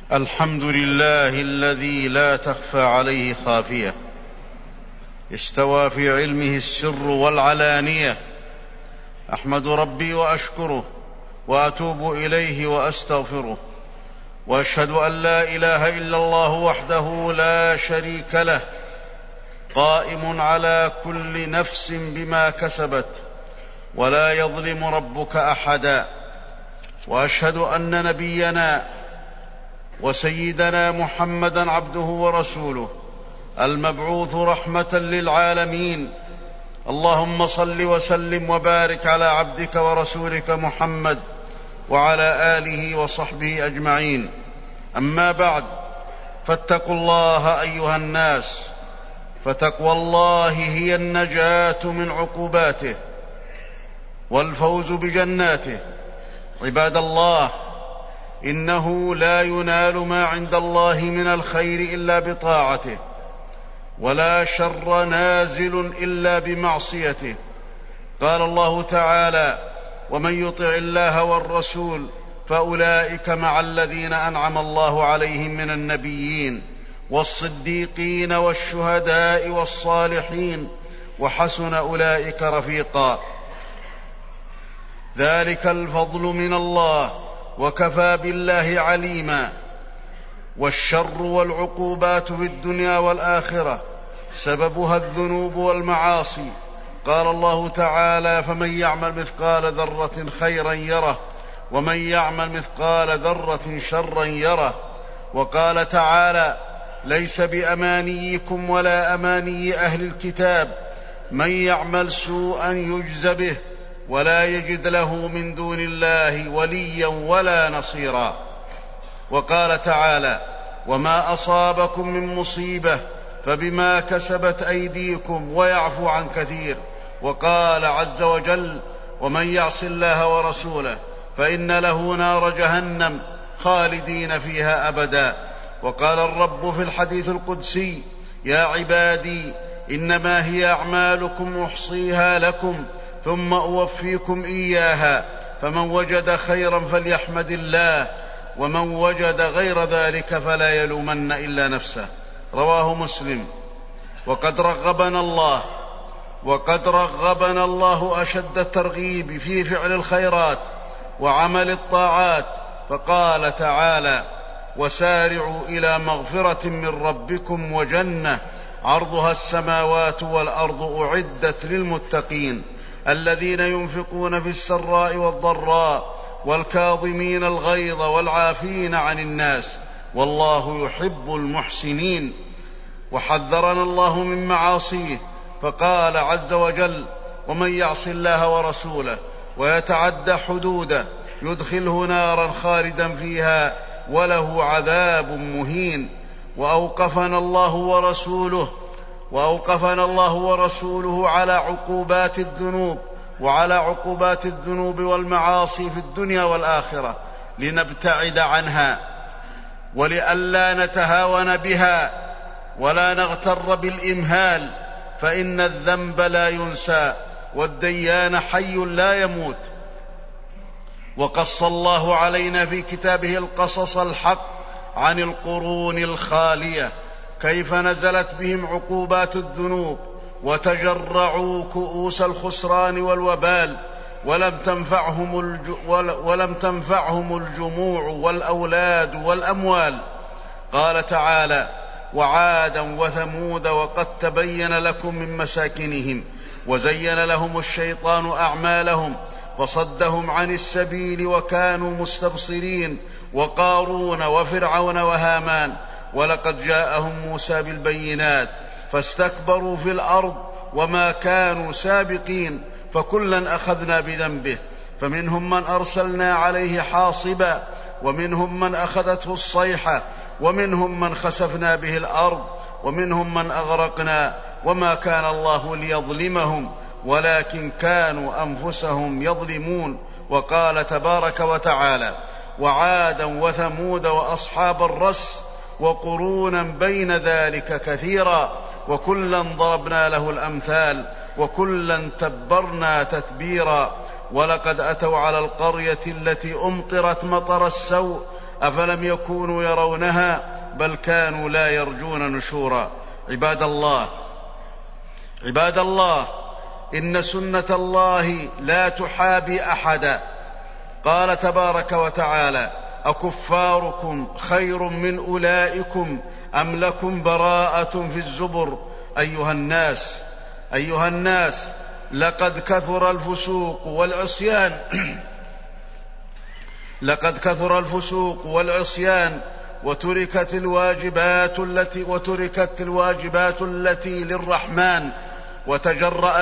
الحمد لله الذي لا تخفى عليه خافية، استوى في علمه السر والعلانية. أحمد ربي وأشكره وأتوب إليه وأستغفره، وأشهد أن لا إله إلا الله وحده لا شريك له، قائم على كل نفس بما كسبت ولا يظلم ربك أحدا. وأشهد أن نبينا وسيدنا محمدًا عبده ورسوله المبعوث رحمة للعالمين. اللهم صل وسلم وبارك على عبدك ورسولك محمد وعلى آله وصحبه أجمعين. أما بعد، فاتقوا الله أيها الناس، فتقوى الله هي النجاة من عقوباته والفوز بجناته. عباد الله، إنه لا ينال ما عند الله من الخير إلا بطاعته، ولا شر نازل إلا بمعصيته. قال الله تعالى: ومن يطع الله والرسول فأولئك مع الذين أنعم الله عليهم من النبيين والصديقين والشهداء والصالحين وحسن أولئك رفيقا. ذلك الفضل من الله، وكفى بالله عليما. والشر والعقوبات في الدنيا والآخرة سببها الذنوب والمعاصي. قال الله تعالى: فمن يعمل مثقال ذرة خيرا يره، ومن يعمل مثقال ذرة شرا يره. وقال تعالى: ليس بأمانيكم ولا أماني أهل الكتاب، من يعمل سوءا يجز به ولا يجد له من دون الله وليا ولا نصيرا. وقال تعالى: وما أصابكم من مصيبة فبما كسبت أيديكم ويعفو عن كثير. وقال عز وجل: ومن يعص الله ورسوله فإن له نار جهنم خالدين فيها أبدا. وقال الرب في الحديث القدسي: يا عبادي إنما هي أعمالكم أحصيها لكم ثم أوفيكم إياها، فمن وجد خيرا فليحمد الله، ومن وجد غير ذلك فلا يلومن إلا نفسه. رواه مسلم. وقد رغبنا الله أشد الترغيب في فعل الخيرات وعمل الطاعات، فقال تعالى: وسارعوا إلى مغفرة من ربكم وجنة عرضها السماوات والأرض أعدت للمتقين الذين ينفقون في السراء والضراء والكاظمين الغيظ والعافين عن الناس والله يحب المحسنين. وحذرنا الله من معاصيه، فقال عز وجل: ومن يعص الله ورسوله ويتعد حدوده يدخله نارا خالدا فيها وله عذاب مهين. وأوقفنا الله ورسوله على عقوبات الذنوب والمعاصي في الدنيا والآخرة لنبتعد عنها، ولئلا نتهاون بها ولا نغتر بالإمهال، فإن الذنب لا ينسى والديان حي لا يموت. وقص الله علينا في كتابه القصص الحق عن القرون الخالية كيف نزلت بهم عقوبات الذنوب وتجرعوا كؤوس الخسران والوبال، ولم تنفعهم الجموع والأولاد والأموال. قال تعالى: وعادا وثمود وقد تبين لكم من مساكنهم وزين لهم الشيطان أعمالهم فصدهم عن السبيل وكانوا مستبصرين. وقارون وفرعون وهامان ولقد جاءهم موسى بالبينات فاستكبروا في الأرض وما كانوا سابقين، فكلا أخذنا بذنبه، فمنهم من أرسلنا عليه حاصبا ومنهم من أخذته الصيحة ومنهم من خسفنا به الأرض ومنهم من أغرقنا، وما كان الله ليظلمهم ولكن كانوا أنفسهم يظلمون. وقال تبارك وتعالى: وعادا وثمود وأصحاب الرس وقرونا بين ذلك كثيرا وكلا ضربنا له الأمثال وكلا تبرنا تتبيرا. ولقد أتوا على القرية التي أمطرت مطر السوء أفلم يكونوا يرونها بل كانوا لا يرجون نشورا. عباد الله، إن سنة الله لا تحابي أحدا. قال تبارك وتعالى: أكفاركم خير من أولئكم أم لكم براءة في الزبر. أيها الناس لقد كثر الفسوق والعصيان وتركت الواجبات التي للرحمن، وتجرأ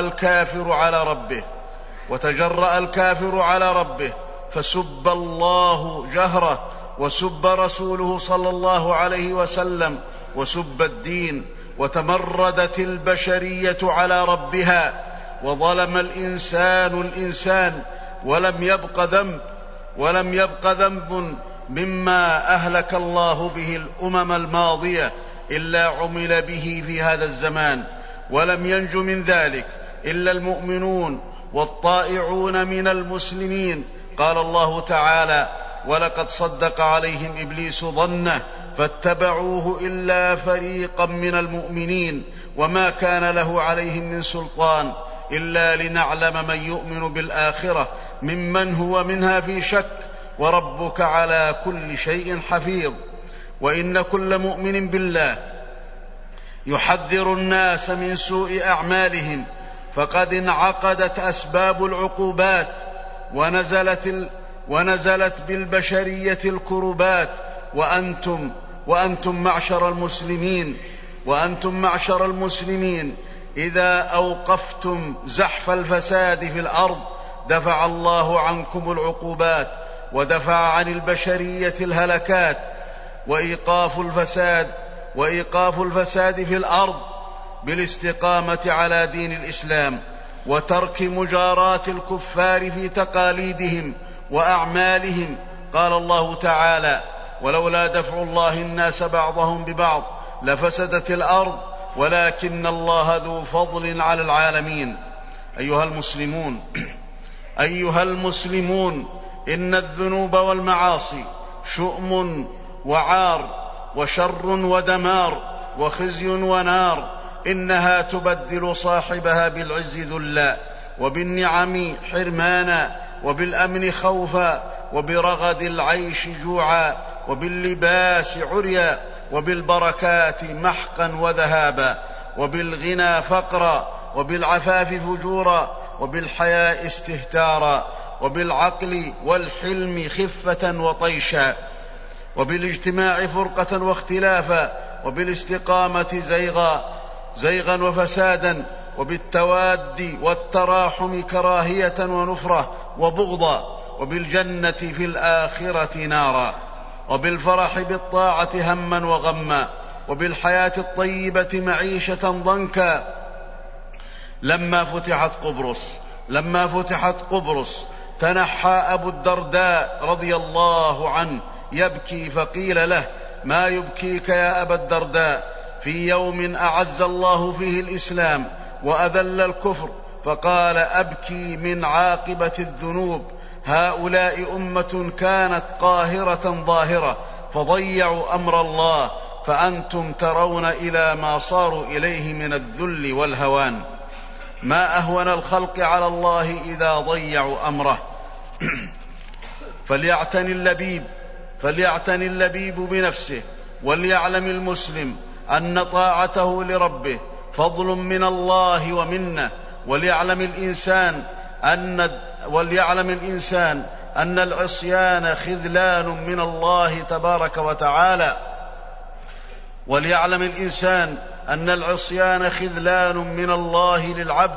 الكافر على ربه فسب الله جهره، وسب رسوله صلى الله عليه وسلم، وسب الدين، وتمردت البشرية على ربها، وظلم الإنسان ولم يبق ذنب مما أهلك الله به الأمم الماضية إلا عمل به في هذا الزمان، ولم ينج من ذلك إلا المؤمنون والطائعون من المسلمين. قال الله تعالى: ولقد صدق عليهم إبليس ظنه فاتبعوه إلا فريقا من المؤمنين وما كان له عليهم من سلطان إلا لنعلم من يؤمن بالآخرة ممن هو منها في شك، وربك على كل شيء حفيظ. وإن كل مؤمن بالله يحذر الناس من سوء أعمالهم، فقد انعقدت أسباب العقوبات ونزلت بالبشرية الكربات، وأنتم معشر المسلمين إذا أوقفتم زحف الفساد في الأرض دفع الله عنكم العقوبات، ودفع عن البشرية الهلكات. وإيقاف الفساد في الأرض بالاستقامة على دين الإسلام، وترك مجاراة الكفار في تقاليدهم وأعمالهم. قال الله تعالى: ولولا دفع الله الناس بعضهم ببعض لفسدت الأرض ولكن الله ذو فضل على العالمين. أيها المسلمون، إن الذنوب والمعاصي شؤم وعار وشر ودمار وخزي ونار، إنها تبدل صاحبها بالعز ذلا، وبالنعم حرمانا، وبالأمن خوفا، وبرغد العيش جوعا، وباللباس عريا، وبالبركات محقا وذهابا، وبالغنى فقرا، وبالعفاف فجورا، وبالحياء استهتارا، وبالعقل والحلم خفة وطيشا، وبالاجتماع فرقة واختلافا، وبالاستقامة زيغا وفسادا، وبالتواد والتراحم كراهية ونفرة وبغضا، وبالجنة في الآخرة نارا، وبالفرح بالطاعة هما وغما، وبالحياة الطيبة معيشة ضنكا. لما فتحت قبرص تنحى أبو الدرداء رضي الله عنه يبكي، فقيل له: ما يبكيك يا أبا الدرداء؟ في يوم أعز الله فيه الإسلام وأذل الكفر. فقال: أبكي من عاقبة الذنوب. هؤلاء أمة كانت قاهرة ظاهرة فضيعوا أمر الله، فأنتم ترون إلى ما صاروا إليه من الذل والهوان. ما أهون الخلق على الله إذا ضيعوا أمره. فليعتني اللبيب بنفسه، وليعلم المسلم أن طاعته لربه فضل من الله ومنه، وليعلم الإنسان أن العصيان خذلان من الله تبارك وتعالى، وليعلم الإنسان أن العصيان خذلان من الله للعبد،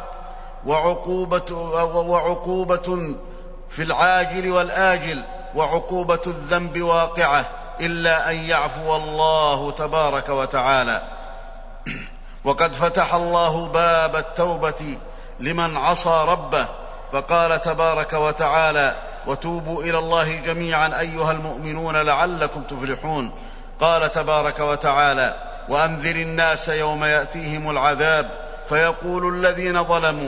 وعقوبة في العاجل والآجل، وعقوبة الذنب واقعة إلا أن يعفو الله تبارك وتعالى. وقد فتح الله باب التوبة لمن عصى ربه، فقال تبارك وتعالى: وتوبوا إلى الله جميعا أيها المؤمنون لعلكم تفلحون. قال تبارك وتعالى: وأنذر الناس يوم يأتيهم العذاب فيقول الذين ظلموا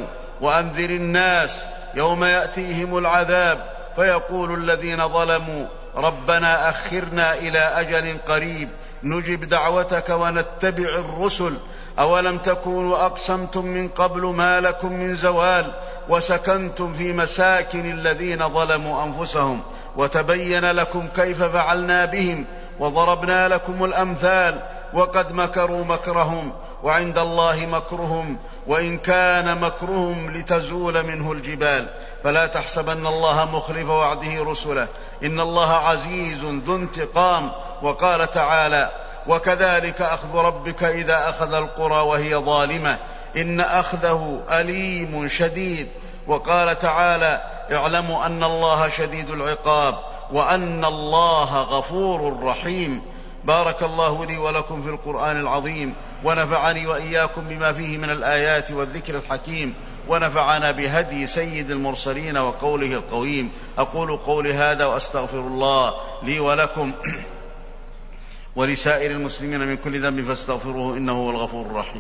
ربنا أخرنا إلى أجل قريب نجب دعوتك ونتبع الرسل أولم تكونوا أقسمتم من قبل ما لكم من زوال وسكنتم في مساكن الذين ظلموا أنفسهم وتبين لكم كيف فعلنا بهم وضربنا لكم الأمثال وقد مكروا مكرهم وعند الله مكرهم وإن كان مكرهم لتزول منه الجبال فلا تحسبن الله مخلف وعده رسله إن الله عزيز ذو انتقام. وقال تعالى وكذلك أخذ ربك إذا أخذ القرى وهي ظالمة إن أخذه أليم شديد. وقال تعالى اعلموا أن الله شديد العقاب وأن الله غفور رحيم. بارك الله لي ولكم في القرآن العظيم ونفعني وإياكم بما فيه من الآيات والذكر الحكيم ونفعنا بهدي سيد المرسلين وقوله القويم. أقول قولي هذا وأستغفر الله لي ولكم ولسائر المسلمين من كل ذنب فاستغفروه إنه هو الغفور الرحيم.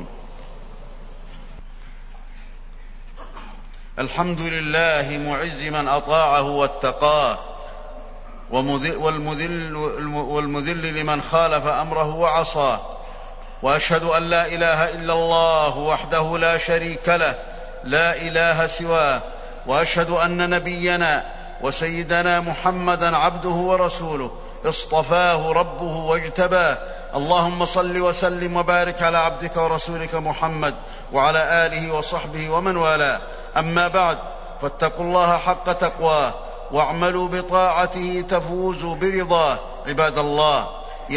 الحمد لله معز من أطاعه واتقاه والمذل لمن خالف أمره وعصاه. وأشهد أن لا إله إلا الله وحده لا شريك له لا إله سواه. وأشهد أن نبينا وسيدنا محمدا عبده ورسوله اصطفاه ربه واجتباه. اللهم صل وسلم وبارك على عبدك ورسولك محمد وعلى آله وصحبه ومن والاه. أما بعد فاتقوا الله حق تقواه واعملوا بطاعته تفوزوا برضاه. عباد الله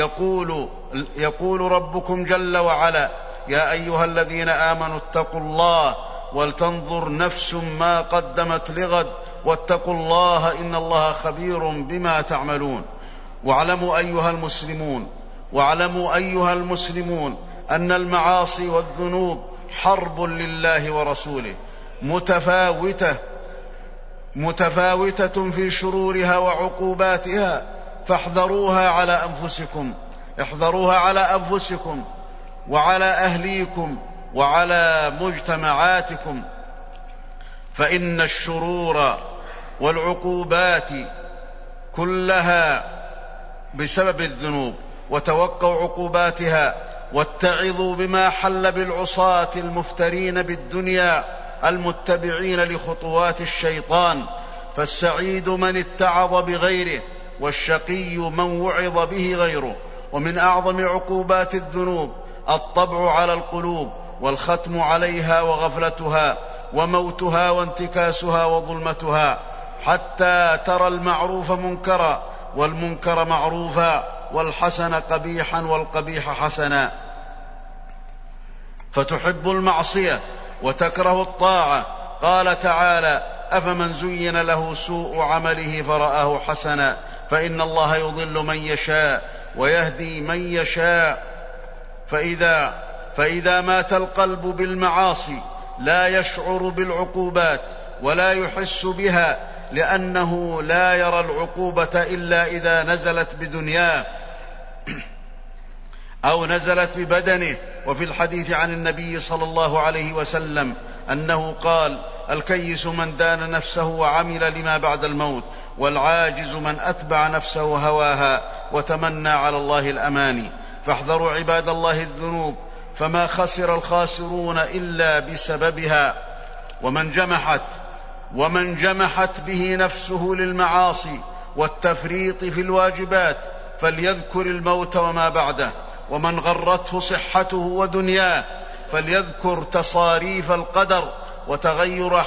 يقول ربكم جل وعلا يا أيها الذين آمنوا اتقوا الله ولتنظر نفس ما قدمت لغد واتقوا الله إن الله خبير بما تعملون. واعلموا أيها المسلمون أن المعاصي والذنوب حرب لله ورسوله متفاوتة في شرورها وعقوباتها فاحذروها على أنفسكم وعلى أهليكم وعلى مجتمعاتكم فإن الشرور والعقوبات كلها بسبب الذنوب وتوقعوا عقوباتها واتعظوا بما حل بالعصاة المفترين بالدنيا المتبعين لخطوات الشيطان. فالسعيد من اتعظ بغيره والشقي من وعظ به غيره. ومن أعظم عقوبات الذنوب الطبع على القلوب والختم عليها وغفلتها وموتها وانتكاسها وظلمتها حتى ترى المعروف منكرا والمنكر معروفا والحسن قبيحا والقبيح حسنا فتحب المعصية وتكره الطاعة. قال تعالى أفمن زين له سوء عمله فرآه حسنا فإن الله يضل من يشاء ويهدي من يشاء. فإذا مات القلب بالمعاصي لا يشعر بالعقوبات ولا يحس بها لأنه لا يرى العقوبة إلا إذا نزلت بدنياه أو نزلت ببدنه. وفي الحديث عن النبي صلى الله عليه وسلم أنه قال الكيس من دان نفسه وعمل لما بعد الموت والعاجز من أتبع نفسه هواها وتمنى على الله الأماني. فاحذروا عباد الله الذنوب فما خسر الخاسرون إلا بسببها. ومن جمحت به نفسه للمعاصي والتفريط في الواجبات فليذكر الموت وما بعده. ومن غرته صحته ودنياه فليذكر تصاريف القدر وتغير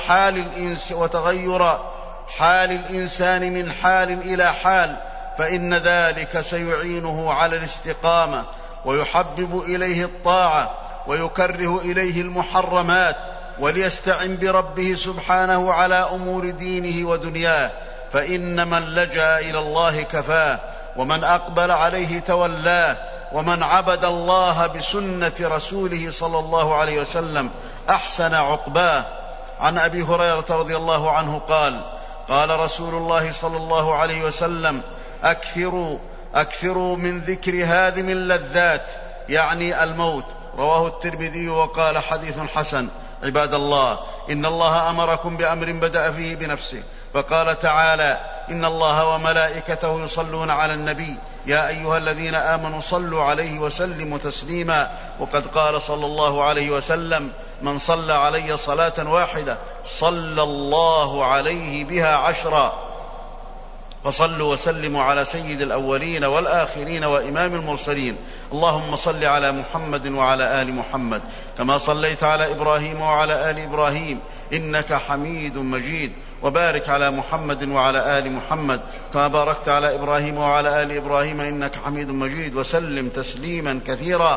حال الإنسان من حال إلى حال فإن ذلك سيعينه على الاستقامة ويحبب إليه الطاعة ويكره إليه المحرمات وليستعن بربه سبحانه على أمور دينه ودنياه. فإن من لجأ إلى الله كفاه ومن أقبل عليه تولاه ومن عبد الله بسنة رسوله صلى الله عليه وسلم أحسن عقباه. عن أبي هريرة رضي الله عنه قال رسول الله صلى الله عليه وسلم أكثروا من ذكر هادم اللذات يعني الموت. رواه الترمذي وقال حديث حسن. عباد الله إن الله أمركم بأمر بدأ فيه بنفسه فقال تعالى إن الله وملائكته يصلون على النبي يا أيها الذين آمنوا صلوا عليه وسلموا تسليما. وقد قال صلى الله عليه وسلم: من صلى علي صلاة واحدة صلى الله عليه بها 10. فصلوا وسلموا على سيد الأولين والآخرين وإمام المرسلين. اللهم صل على محمد وعلى آل محمد كما صليت على إبراهيم وعلى آل إبراهيم إنك حميد مجيد، وبارك على محمد وعلى آل محمد كما باركت على إبراهيم وعلى آل إبراهيم إنك حميد مجيد، وسلم تسليما كثيرا.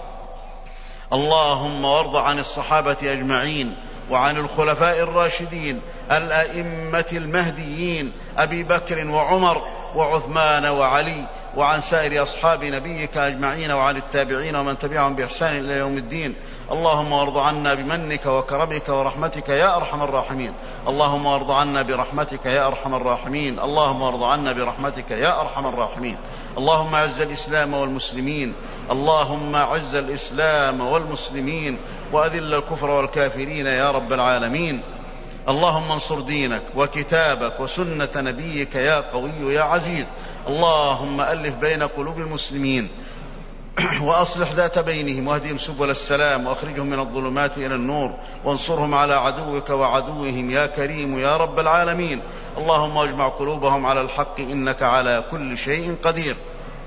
اللهم وارض عن الصحابة أجمعين وعن الخلفاء الراشدين الأئمة المهديين أبي بكر وعمر وعثمان وعلي، وعن سائر أصحاب نبيك أجمعين، وعن التابعين ومن تبعهم بإحسان إلى يوم الدين. اللهم وارض عنا بمنك وكرمك ورحمتك يا أرحم الراحمين. اللهم وارض عنا برحمتك يا أرحم الراحمين. اللهم وارض عنا برحمتك يا أرحم الراحمين. اللهم أعز الإسلام والمسلمين. اللهم أعز الإسلام والمسلمين وأذل الكفر والكافرين يا رب العالمين. اللهم انصر دينك وكتابك وسنة نبيك يا قوي يا عزيز. اللهم ألف بين قلوب المسلمين وأصلح ذات بينهم واهدهم سبل السلام وأخرجهم من الظلمات إلى النور وانصرهم على عدوك وعدوهم يا كريم يا رب العالمين. اللهم اجمع قلوبهم على الحق إنك على كل شيء قدير.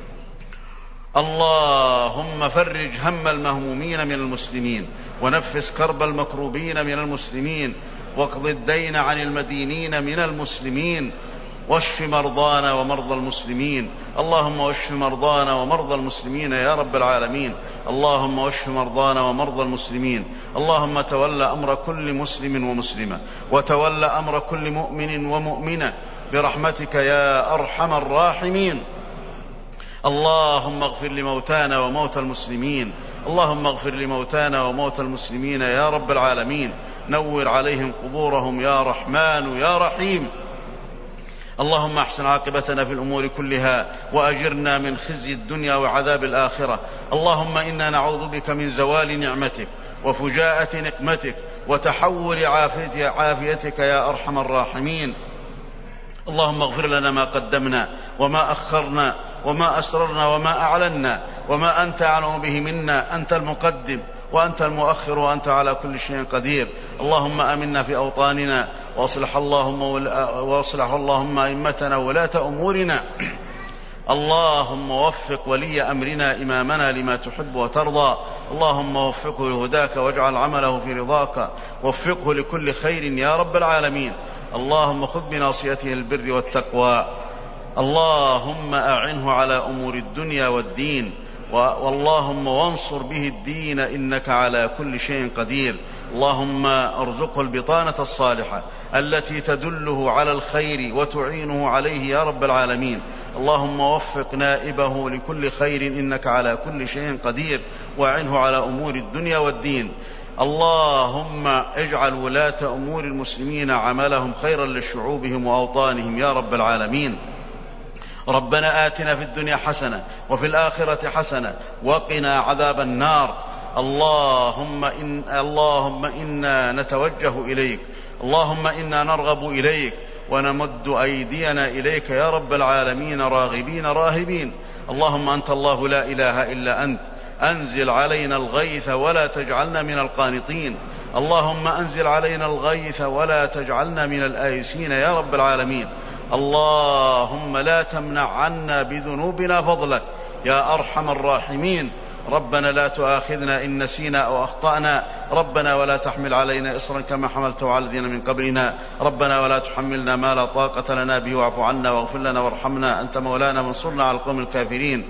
اللهم فرج هم المهمومين من المسلمين ونفس كرب المكروبين من المسلمين واقض الدين عن المدينين من المسلمين واشف مرضانا ومرضى المسلمين. اللهم واشف مرضانا ومرضى المسلمين يا رب العالمين. اللهم واشف مرضانا ومرضى المسلمين. اللهم تول أمر كل مسلم ومسلمة وتول أمر كل مؤمن ومؤمنة برحمتك يا أرحم الراحمين. اللهم اغفر لموتانا وموتى المسلمين. اللهم اغفر لموتانا وموتى المسلمين يا رب العالمين. نور عليهم قبورهم يا رحمن يا رحيم. اللهم احسن عاقبتنا في الأمور كلها وأجرنا من خزي الدنيا وعذاب الآخرة. اللهم إنا نعوذ بك من زوال نعمتك وفجاءة نقمتك وتحول عافيتك يا أرحم الراحمين. اللهم اغفر لنا ما قدمنا وما أخرنا وما أسررنا وما أعلنا وما أنت أعلم به منا. أنت المقدم وأنت المؤخر وأنت على كل شيء قدير. اللهم آمنا في أوطاننا وأصلح اللهم أئمتنا ولاة أمورنا. اللهم وفق ولي أمرنا إمامنا لما تحب وترضى. اللهم وفقه لهداك واجعل عمله في رضاك. وفقه لكل خير يا رب العالمين. اللهم خذ بناصيته البر والتقوى. اللهم أعنه على أمور الدنيا والدين. واللهم وانصر به الدين إنك على كل شيء قدير. اللهم ارزقه البطانة الصالحة التي تدله على الخير وتعينه عليه يا رب العالمين. اللهم وفق نائبه لكل خير إنك على كل شيء قدير وأعنه على أمور الدنيا والدين. اللهم اجعل ولاة أمور المسلمين عملهم خيرا لشعوبهم وأوطانهم يا رب العالمين. ربنا آتنا في الدنيا حسنة وفي الآخرة حسنة وقنا عذاب النار. اللهم إنا نتوجه إليك. اللهم إنا نرغب إليك ونمد أيدينا إليك يا رب العالمين راغبين راهبين. اللهم أنت الله لا إله إلا أنت. أنزل علينا الغيث ولا تجعلنا من القانطين. اللهم أنزل علينا الغيث ولا تجعلنا من الآيسين يا رب العالمين. اللهم لا تمنع عنا بذنوبنا فضلك يا أرحم الراحمين. ربنا لا تؤاخذنا إن نسينا أو أخطأنا. ربنا ولا تحمل علينا إصرا كما حملته على الذين من قبلنا. ربنا ولا تحملنا ما لا طاقة لنا به واعف عنا واغفر لنا وارحمنا أنت مولانا وانصرنا على القوم الكافرين.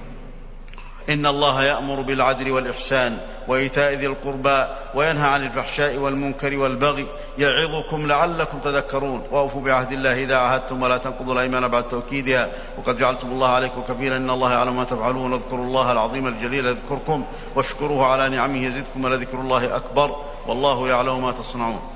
إن الله يأمر بالعدل والإحسان وإيتاء ذي القربى وينهى عن الفحشاء والمنكر والبغي يعظكم لعلكم تذكرون. وأوفوا بعهد الله إذا عاهدتم ولا تنقضوا الأيمان بعد توكيدها وقد جعلتم الله عليكم كفيلا إن الله يعلم ما تفعلون. اذكروا الله العظيم الجليل يذكركم واشكروه على نعمه يزدكم ولذكر الله أكبر والله يعلم ما تصنعون.